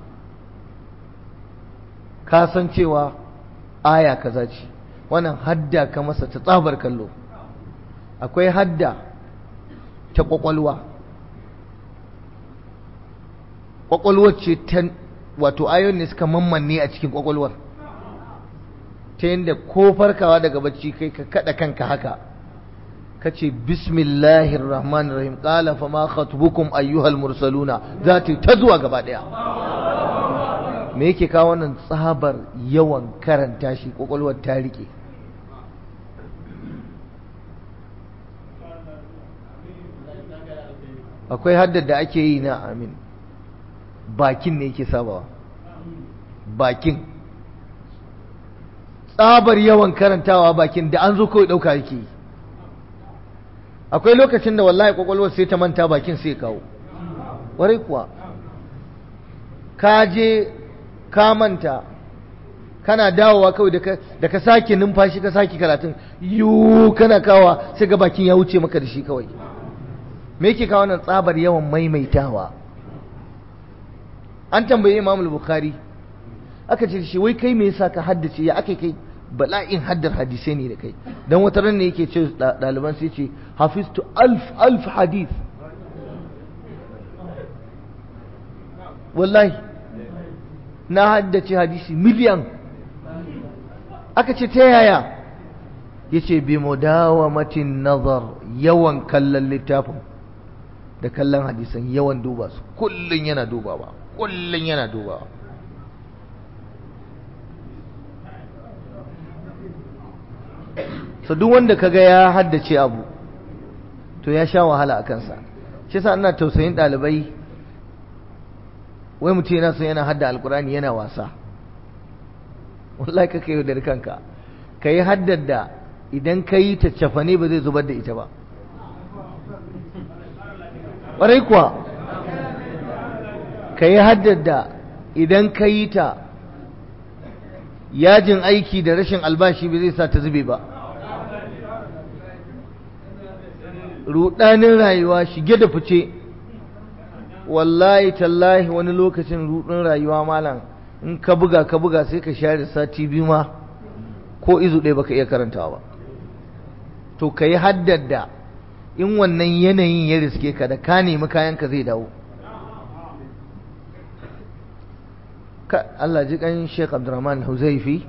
ka san cewa aya kaza ce wannan hadda ka masa ta tsabar kallo akwai hadda ta kwakwalwa ce ta wato ayoyin ne suka mammanne a cikin kwakwalwar ta yadda ko farkawa daga bacci kai ka kada kanka haka kace bismillahir rahmanir rahim qala fama khatbukum ayyuhal mursaluna zati ta zuwa gaba daya me yake kawo wannan tsabar yawan karanta shi kwakwalwar ta rike akwai haddar da ake yi na amin bakin ne yake sabawa bakin tsabar yawan karantawa bakin da an zo kawai dauka yake yi akwai lokacin da wallahi kwakwalwar sai ta manta bakin sai kawo warai kuwa ka je ka manta kana dawowa kawai da ka sake numfashi ka sake karatun yiwu kana kawa sai ga bakin ya wuce maka da shi kawai me yake kawo nan tsabar yawan maimaitawa an tambaye Imam al-Bukhari aka ce shi wai kai me yasa ka haddace ya ake kai bala'in haddar hadisai ne da kai dan wata ran ne yake ce daliban sai ce hafiztu alf hadith na haddace hadisi miliyan. Aka ce ta yaya? Yace bi mudawamatin nazar, yawan kallon littafin da kallon hadisan, yawan duba su, kullun yana dubawa. So duk wanda kaga ya haddace abu to ya sha wahala a kansa. Shi yasa ina tausayin ɗalibai, wai mutum yana son yana hadda alkurani yana wasa. Wallahi kaka yaudar kanka, ka yi haddar da idan ka yi ta cafane ba zai zubar da ita ba. ƙwarai kuwa, ka yi haddar da idan ka yi ta yajin aiki da rashin albashi ba zai sa ta zube ba. Ruɗanin rayuwa shige da fice, wallahi tallahi wani lokacin ruɗin rayuwa malam in ka buga sai ka share sati biyu ma ko izu ɗaya baka iya karantawa ba. To ka yi haddar da in wannan yanayin ya riske ka da ka nemi kayanka zai dawo. Allah ji kan Sheikh Abdurrahman Huzaifi,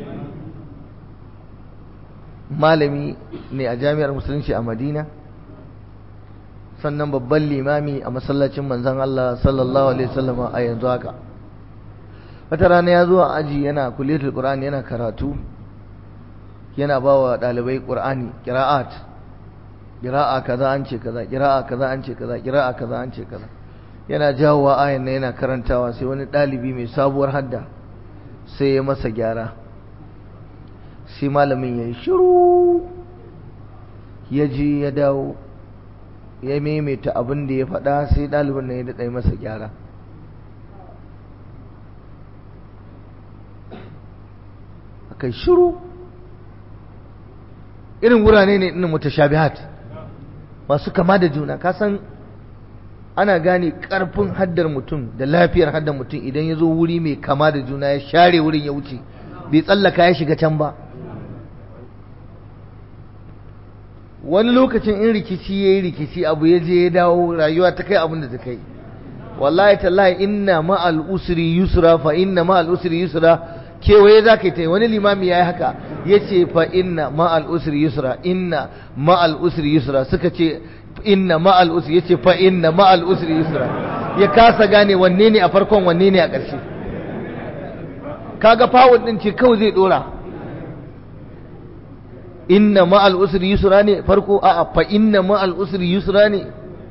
malami ne a jami'ar musulunci a Madina, sannan babban limami a masallacin manzon Allah sallallahu alaihi wasallam a yanzu haka. Wata rana ya zo a aji yana kulliyatul Qur'ani, yana karatu, yana ba wa ɗalibai Qur'ani ƙira'a kaza an ce kaza, ƙira'a kaza an ce kaza, ƙira'a kaza an ce kaza. Yana jawowa ayan nan yana karantawa, sai wani ɗalibi mai sabuwar hadda sai ya masa gyara. Sai malamin ya yi shiru, ya je ya dawo, ya maimaita abin da ya faɗa, sai ɗalibin nan ya daɗa masa gyara. Akai shiru. Irin wurare ne ɗin mutashabihat, masu kama da juna. Ka san ana gane ƙarfin haddar mutum da lafiyar haddar mutum idan ya zo wuri mai kama da juna, ya share wurin ya wuce, bai tsallaka ya shiga can ba. Wani lokacin in rikici ya yi rikici, abu ya je ya dawo, rayuwa ta kai abin da ta kai. Wallahi tallahi, inna ma'al usri yusra, fa inna ma'al usri yusra, kewaye za ka yi ta yi. Wani limami ya yi haka, ya ce fa inna ma'al usri yusra, inna ma'al usri yusra. Suka ce inna ma'al usri, ya ce fa inna ma'al usri yusra. Ya kasa gane wanne ne a farkon wanne ne a ƙarshe. Kaga fawon ɗin ce kawai zai ɗora. Inna ma'al usri yusra ne farko, a'a fa inna ma'al usri yusra ne.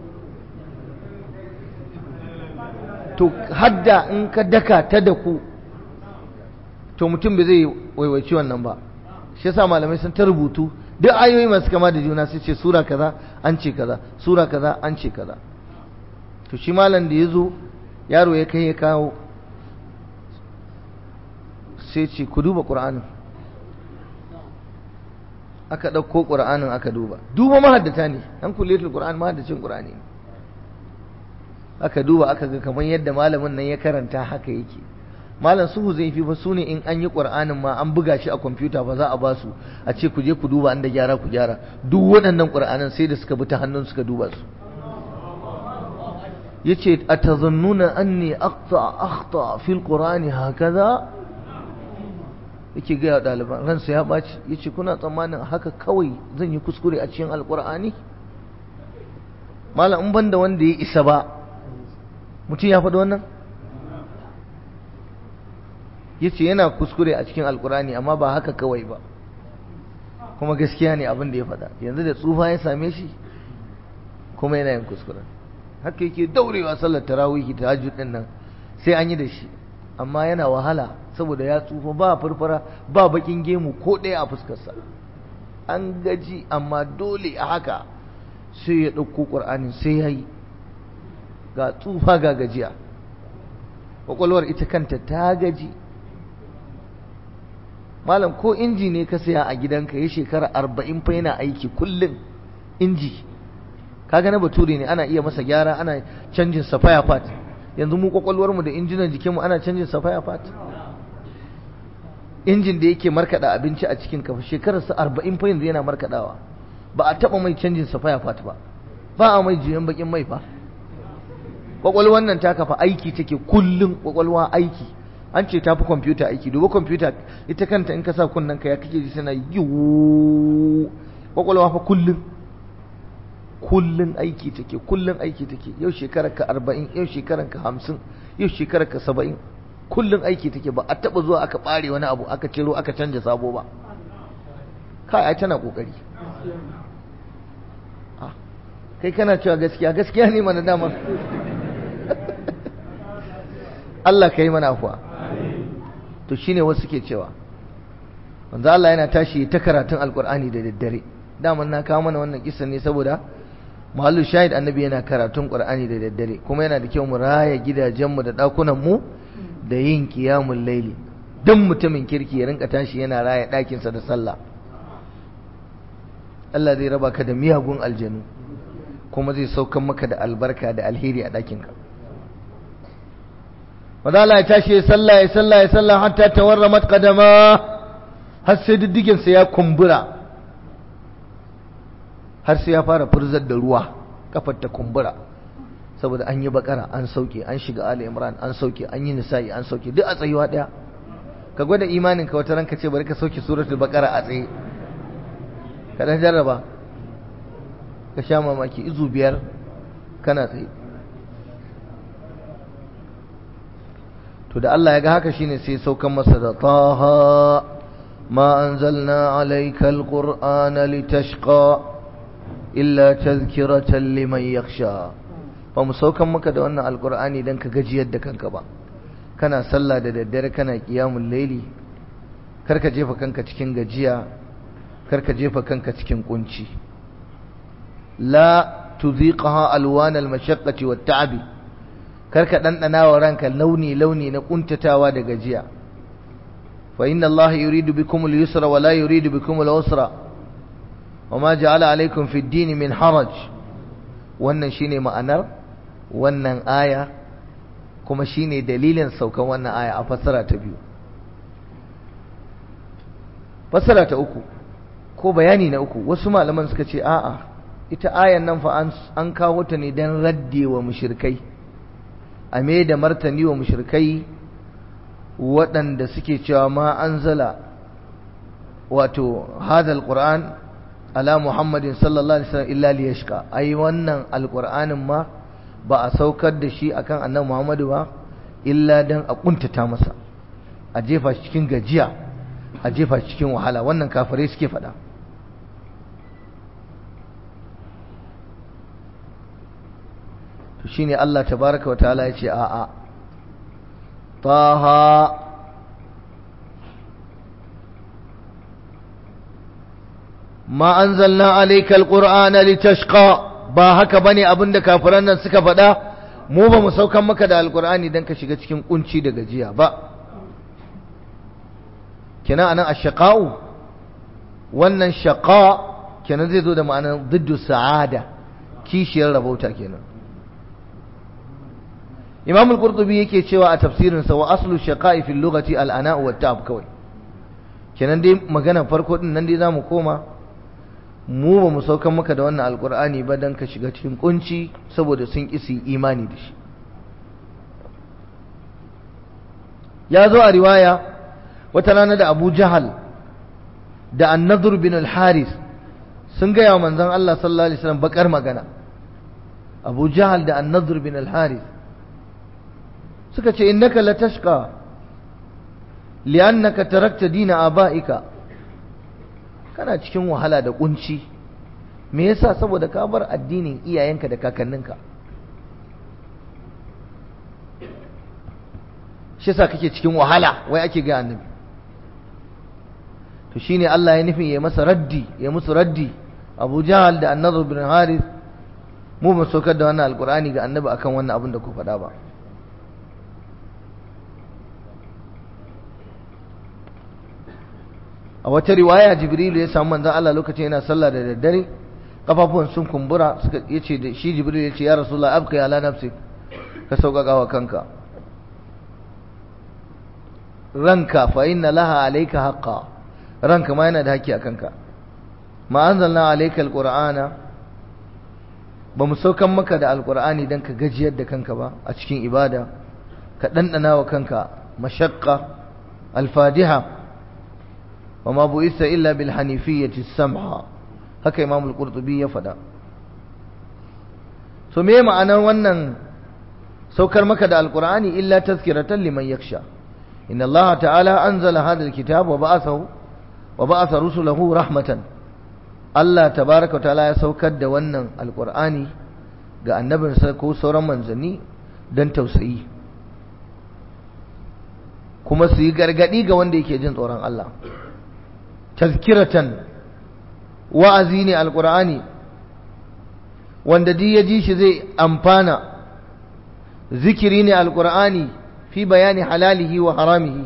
To hadda in ka daka ta da ku, to mutum bai zai waiwaci wannan ba. Shi yasa malamai sun ta rubutu duk ayoyi masu kama da juna, sai ce sura kaza an ce kaza, sura kaza an ce kaza. To shi malam da ya zo, yaro ya kai ya kawo, sai ce ku duba ƙur'anin. Aka ɗauko ƙur'anin aka duba mahaddata ne, an kulletul ƙur'an mahaddacin ƙur'ani ne. Aka duba aka ga kamar yadda malamin nan ya karanta haka yake. Malam su Huzaifi ba su ne in an yi Qur'anin ma an buga shi a kwamfuta ba za a ba su a ce ku je ku duba an da gyara ku gyara. Duk waɗannan Qur'anan sai da suka bi ta hannun suka duba su. Yace atazannuna anni akhta fil Qur'ani hakaza, yake ga ɗaliban ransa ya ɓaci. Yace kuna tsammanin haka kawai zan yi kuskure a cikin Alƙur'ani? Malam in banda wanda ya isa ba, mutum ya faɗi wannan? Yace yana kuskure a cikin Alƙur'ani amma ba haka kawai ba, kuma gaskiya ne abin da ya faɗa. Yanzu da tsufa ya same shi kuma yana yin kuskure. Haka yake daurewa sallar tarawih tahajjud din nan sai an yi da shi, amma yana wahala saboda ya tsufa, ba furfura ba bakin gemu ko ɗaya a fuskarsa, an gaji, amma dole a haka sai ya ɗauko ƙur'anin sai ya yi. Ga tsufa ga gajiya, ƙwaƙwalwar ita kanta ta gaji. Malam ko inji ne ka saya a gidanka ya shekara 40 fa yana aiki kullum, inji kaga na bature ne, ana iya masa gyara, ana canjin safaya part. Yanzu mu ƙwaƙwalwar mu da injinan jikinmu ana canjin safaya part. Injin da yake markada abinci a cikin kafa shekararsa 40 fa yanzu yana markadawa, ba a taba mai canjin safaya part ba a mai juyan bakin mai fa. Kwakwalwar nan ta kafa aiki take kullum, kwakwalwa aiki an ce tafi kwamfuta aiki. Duba kwamfuta ita kanta in ka sa kunnen ka ya kake ji tana yiwu, kwakwalwa fa kullun aiki take, kullun aiki take. Yau shekarar ka 40, yau shekarar ka 50, yau shekarar ka 70, kullun aiki take. Ba a taba zuwa aka bare wani abu aka ciro aka canja sabo ba. Kai ai tana kokari. Kai kana cewa gaskiya ne mana dama. Allah ka yi mana afuwa. To shine wasu ke cewa manzo Allah yana tashi ta karatun alkur'ani da daddare. Daman na kawo mana wannan kissa ne saboda mahallu shahid, annabi yana karatun qur'ani da daddare, kuma yana da kyau mu raya gidajenmu da dakunan mu da yin qiyamul laili. Duk mutumin kirki ya rinka tashi yana raya ɗakinsa da sallah. Allah zai raba ka da miyagun aljanu, kuma zai saukan maka da albarka da alheri a ɗakinka. Wadala ya tashi ya sallah hatta tawarramat qadama, har sai diddiginsa ya kumbura, har sai ya fara furzar da ruwa, kafar ta kumbura, saboda an yi bakara an sauke, an shiga Ali Imran an sauke, an yi nisa'i an sauke, duk a tsayuwa daya. Ka gwada imanin ka wata ranka ce bari ka sauke suratul baqara a tsaye, ka dan jarraba, ka sha mamaki. Izu 5 kana tsaye. To da Allah ya ga haka shine sai saukan masa da taha ma anzalna alayka alqur'ana litashqa illa tadhkiratan liman yakhsha. Ba mu saukan maka da wannan alqur'ani dan ka gajiyar da kanka ba. Kana sallah da daddare, kana qiyamul layli, karka jefa kanka cikin gajiya, karka jefa kanka cikin kunci. La tudhiqaha alwan almashaqqati watta'abi, karka dandana wa ranka launi na kuntatawa da gajiya. fa inna Allah yuridu bikum al-yusra wa la yuridu bikum al-usra wa ma ja'ala alaykum fi ad-din min haraj. Wannan shine ma'anar wannan aya, kuma shine dalilin saukan wannan aya a fassara ta biyu. Fassara ta uku ko bayani na uku, wasu malaman suka ce a'a, ita ayan nan fa an kawo ta ne dan radde wa mushrikai, a me da martani wa mushrikai waɗanda suke cewa ma anzala wato hadal qur'an ala muhammadin sallallahu alaihi wasallam illa liyashqa. Ai wannan alqur'anin ma ba a saukar da shi akan annabi Muhammadu ba illa dan a kuntata masa, a jefa shi cikin gajiya, a jefa shi cikin wahala. Wannan kafirai suke faɗa. to shine Allah tabaraka wa ta'ala ya ce a'a, taha ma anzalna alayka alqur'ana litashqa. Ba haka bane abinda kafiran nan suka faɗa, mu ba mu saukan maka da alqur'ani dan ka shiga cikin kunci da gajiya ba. kenan anan ashqa'u, wannan shaqa kenan zai zo da ma'anar diddu sa'ada, kishiyar rabauta kenan. Imam al-Qurtubi yake cewa a tafsirinsa wa aslu shaqa'i fil lughati al-ana'u wat-ta'ab kawai. Kenan dai magana farko din nan dai zamu koma, mu ba mu saukan maka da wannan alqur'ani ba dan ka shiga cikin kunci saboda sun kisi imani da shi. Ya zo a riwaya wata rana da Abu Jahal da An-Nadhr bin al-Haris sun ga yawa manzon Allah sallallahu alaihi wasallam bakar magana. Abu Jahal da An-Nadhr bin al-Haris suka ce innaka latashqa li'annaka tarakta dina abaika, kana cikin wahala da kunci. Me yasa? saboda ka bar addinin iyayenka da kakanninka. shi yasa kake cikin wahala, wai ake ga annabi. to shine Allah ya nufin ya masa raddi, ya musu raddi. Abu Jahal da An-Nadhr bin Harith, mu ba saukar da wannan alqur'ani ga annabi akan wannan abin da ku faɗa ba. A wata riwaya Jibril ya samu manzon Allah lokacin yana sallah da daddare, kafafuwan sun kumbura, suka yace da shi Jibril yace ya Rasulullah abqi ala nafsik, ka sauƙaƙa wa kanka, ranka fa inna laha alayka haqqan, ranka ma yana da haƙƙi a kanka. Ma anzalna alayka alqur'ana, ba mu saukan maka da alqur'ani dan ka gajiyar da kanka ba a cikin ibada, ka dandana wa kanka المشقة الفادحة وما بؤث إلا بالحنيفية السمحة هكا إمام القرطبي يفدا so me ma'anar wannan saukar maka da alqur'ani illa tazkiratan liman yakhsha inna Allah ta'ala anzala hadha alkitab wa ba'atha rusulahu rahmatan Allah tabaaraka wa ta'ala ya saukar da wannan alqur'ani ga annabinsa ko sauran manzanni dan tausayi kuma su yi gargadi ga wanda yake jin tsoron Allah tazkiratan wa'azi ne alqur'ani wanda duk ya ji shi zai amfana zikiri ne alqur'ani fi bayani halalihi wa haramihi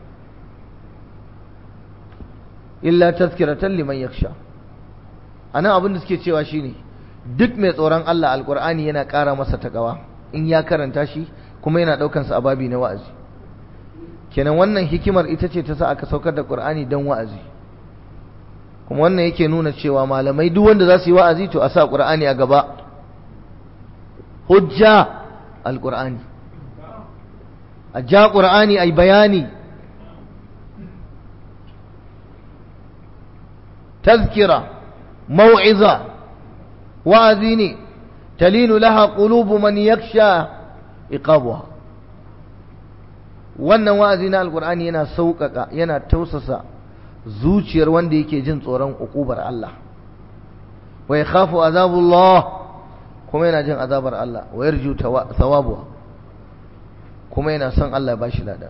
illa tazkiratan liman yakhsha anan abin da suke cewa shine duk mai tsoron Allah alqur'ani yana ƙara masa takawa in ya karanta shi kuma yana daukan sa ababi na wa'azi kenan wannan hikimar ita ce ta sa aka saukar da qur'ani dan wa'azi kuma wannan yake nuna cewa malamai duk wanda za su yi wa'azi to a sa qur'ani a gaba hujja alqur'ani a ja qur'ani ai bayani tazkira mau'iza wa'azi ne talinu laha qulubu man yakhsha iqabuha wannan wa'azi na alqur'ani yana sauƙaƙa yana tausasa zuciyar wanda yake jin tsoron uqubar Allah wa yakhafu azabullah kuma yana jin azabar Allah wa yarju thawabuha kuma yana son Allah ya bashi lada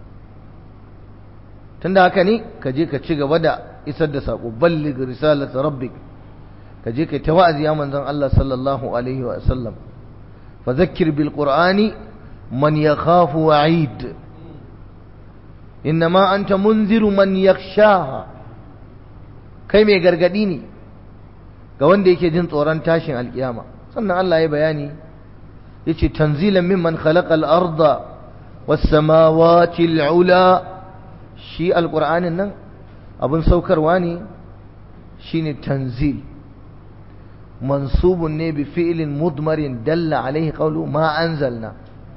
tunda haka ne ka je ka ci gaba da isar da sako balligh risalat rabbik ka je kai ta wa'azi ya manzon Allah sallallahu alaihi wa sallam fa zakkir bil qur'ani man yakhafu wa'id innama anta munziru man yakhshaha kai mai gargadi ne ga wanda yake jin tsoron tashin alkiyama sannan Allah ya bayani yace tanzilan mimman khalaqal arda was samawati al-ula shi alqur'anin nan abun saukarwa ne shine tanzil mansubun ne bi fi'lin mudmarin dalla alaihi qawlu ma anzalna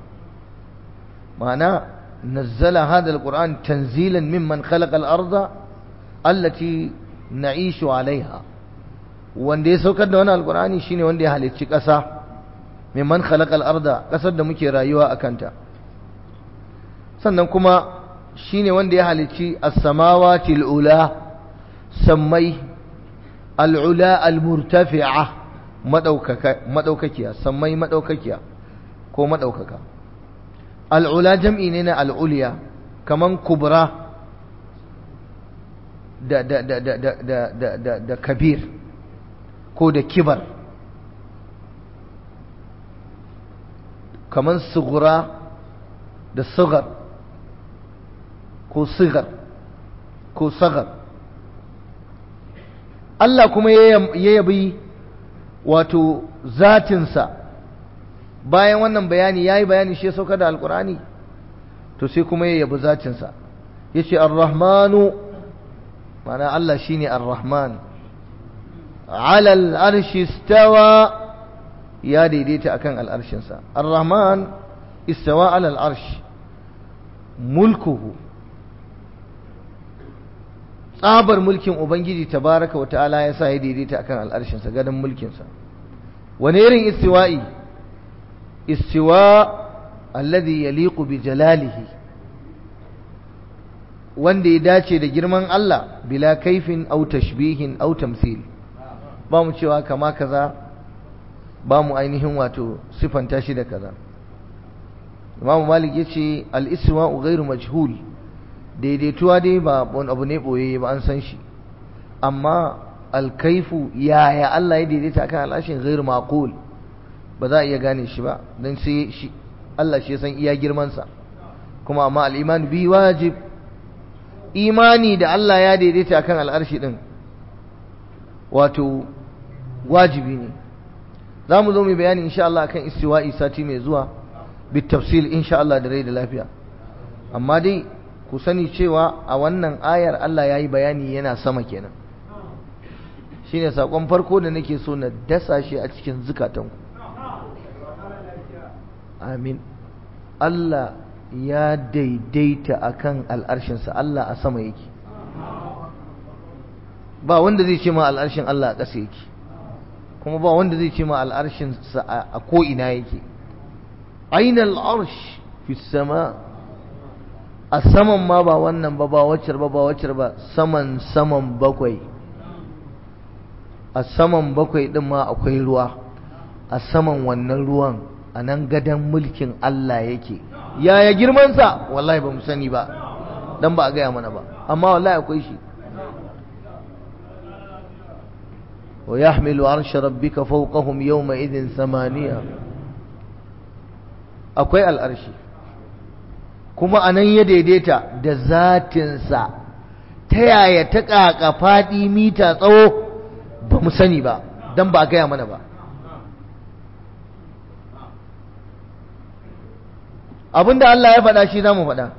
ma'ana نزل هذا القرآن تنزيلا ممن خلق الأرض التي نعيش عليها wanda ya saukar da wannan alqur'ani shine wanda ya halicci ƙasa mimman khalaqal arda ƙasar da muke rayuwa a kanta sannan kuma shine wanda ya halicci as-samawati al-ula sammai al-ula al-murtafi'a madaukakiya sammai madaukakiya ko madaukaka al'ula jam'i ne na al'uliya kaman kubra da kabir ko da kibar kaman sugura da sugar ko sigar ko sagar Allah kuma ya yabi wato zatinsa bayan wannan bayani yayi bayani shi ya sauka da alqur'ani to sai kuma ya yabi zatinsa yace ar-rahmanu mana Allah shine ar-rahman ala al-arshi istawa ya daidaita akan al-arshin sa ar-rahman istawa ala al-arsh mulkuhu tsabar mulkin ubangiji tabaraka wa ta'ala yasa ya daidaita akan al-arshin sa gadan mulkin sa wani irin istiwa'i istiwa alladhi yaliqu bi jalalihi wanda ya dace da girman Allah bila kaifin aw tashbihin aw tamthil ba mu cewa kama kaza ba mu ainihin wato sifanta shi da kaza Imam Malik yace al-istiwa ghairu majhul daidaituwa dai ba wani abu ne boye ba an san shi amma al-kaifu ya Allah ya daidaita kan al-arshin ghairu maqul ba za a iya gane shi ba don sai shi Allah shi ya san iya girmansa kuma amma al'iman bi wajib imani da Allah ya daidaita akan al'arshi din wato wajibi ne za mu zo mu bayani insha Allah akan istiwa'i sati mai zuwa bi tafsil insha Allah da rai da lafiya amma dai ku sani cewa a wannan ayar Allah ya yi bayani yana sama kenan shine sakon farko da nake so na dasa shi a cikin zukatanku amin Allah ya daidaita akan al'arshinsa. Allah a sama yake, ba wanda zai ce ma al'arshin Allah a ƙasa yake, kuma ba wanda zai ce ma al'arshinsa a ko'ina yake. aina al'arsh fi sama, a saman ma ba wannan ba, ba waccar ba, ba waccar ba, saman bakwai. A saman bakwai ɗin ma akwai ruwa, a saman wannan ruwan a nan gadon mulkin Allah yake. Yaya girmansa wallahi ba mu sani ba, dan ba a gaya mana ba, amma wallahi akwai shi. wa yahmilu arsha rabbika fawqahum yawma idhin thamaniya, akwai al'arshi kuma anan ya daidaita da zatinsa. Ta yaya ta ƙaƙa faɗi mita tsawo ba mu sani ba, dan ba a gaya mana ba. Abinda Allah ya faɗa shi za mu faɗa.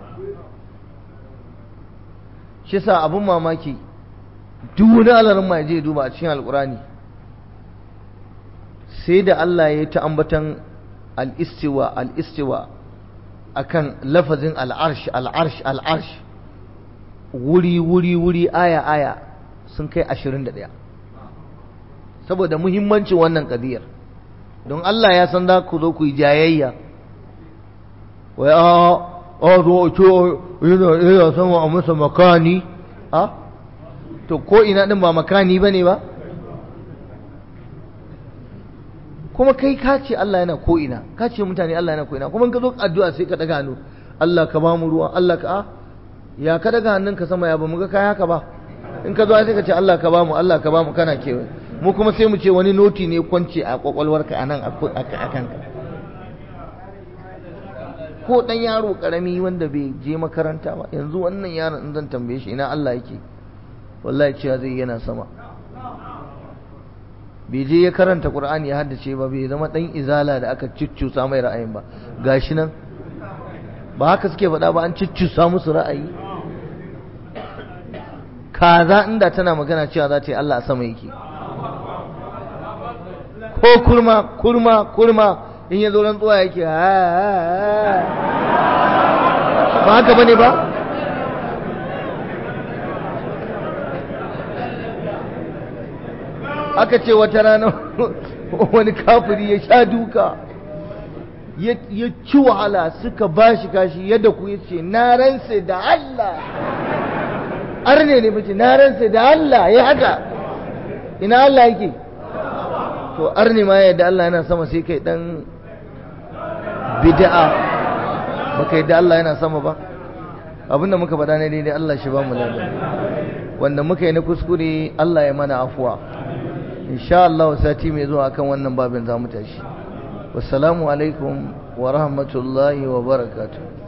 Shi sa abin mamaki duk wani alarin ma je duba a cikin alkurani, sai da Allah ya yi ta ambatan al'istiwa akan lafazin al'arsh wuri aya sun kai 21, saboda muhimmancin wannan ƙadiyar. don Allah ya san za ku zo ku yi jayayya, wai zo a ce yana sama a masa makani, to ko ina din ba makani bane ba? Kuma kai ka ce Allah yana ko ina, ka ce mutane Allah yana ko ina, kuma ka zo addu'a sai ka daga hannu, Allah ka ba mu ruwa, Allah ka ya ka daga hannunka sama, ya ba mu ga kai haka ba. In ka zo sai ka ce Allah ka ba mu, Allah ka ba mu, kana kewaye. Mu kuma sai mu ce wani noti ne kwance a kwakwalwarka anan a kanka. Ko dan yaro karami wanda bai je makaranta ba, yanzu wannan yaron in zan tambaye shi ina Allah yake, wallahi cewa zai yana sama. Bai je ya karanta Qur'ani ya haddace ba, bai zama dan izala da aka ciccusa mai ra'ayin ba. Gashi nan ba haka suke faɗa ba, an ciccusa musu ra'ayi. Kaza inda tana magana cewa za ta yi Allah a sama yake. Ko kurma in ya zo rantsuwa yake ba haka bane ba? Aka ce wata rana wani kafiri ya sha duka, ya ci wahala, suka bashi kashi yadda ku yace na ransa da Allah, arne ne mace, na ransa da Allah ya haka. Ina Allah yake? To arne ma yadda Allah yana sama, sai kai dan bid'a baka yadda Allah yana sama ba. Abinda muka faɗa ne daidai Allah shi ba mu lafiya, wanda muka yi na kuskure Allah ya mana afuwa. Insha Allah sati mai zuwa akan wannan babin za mu tashi. Wassalamu alaikum wa rahmatullahi wa barakatuh.